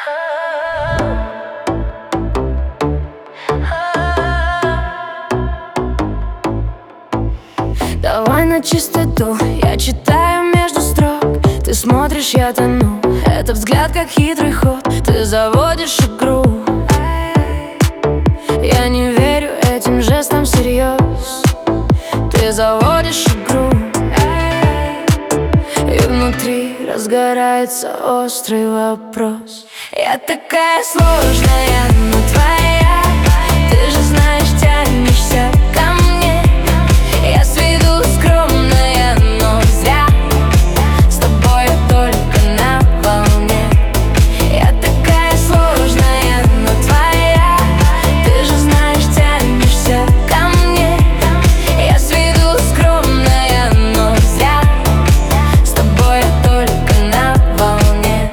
Давай на чистоту, я читаю между строк. Ты смотришь, я тону. Это взгляд как хитрый ход. Ты заводишь игру. Я не верю этим жестам всерьез. Ты заводишь игру. И внутри разгорается острый вопрос. Я такая сложная, но твоя. Ты же знаешь, тянешься ко мне. Я с виду скромная, но зря. С тобой я только на волне. Я такая сложная, но твоя. Ты же знаешь, тянешься ко мне. Я с виду скромная, но зря. С тобой я только на волне.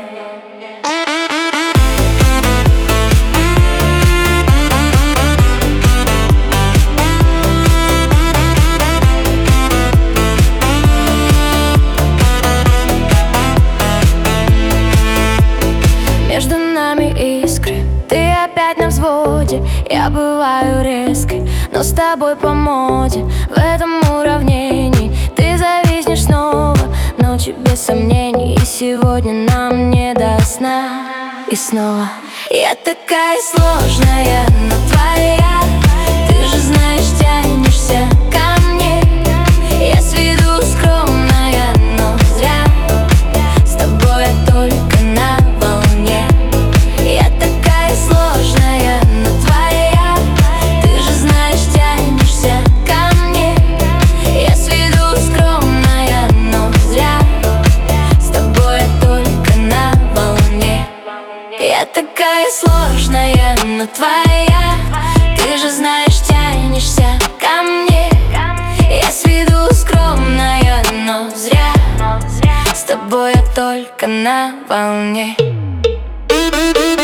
Между нами искры, ты опять на взводе. Я бываю резкой, но с тобой по моде. В этом уравнении ты зависнешь снова. Ночи без сомнений, и сегодня нам не до сна. И снова я такая сложная, но твоя. Ты же знаешь, тянешься ко мне. Я с виду скромная, но зря. С тобой я только на волне. Я такая сложная, но твоя. Ты же знаешь, тянешься ко мне. Я с виду скромная, но зря. С тобой я только на волне. Я такая сложная, но твоя. Ты же знаешь, тянешься ко мне. Я с виду скромная, но зря. С тобой я только на волне.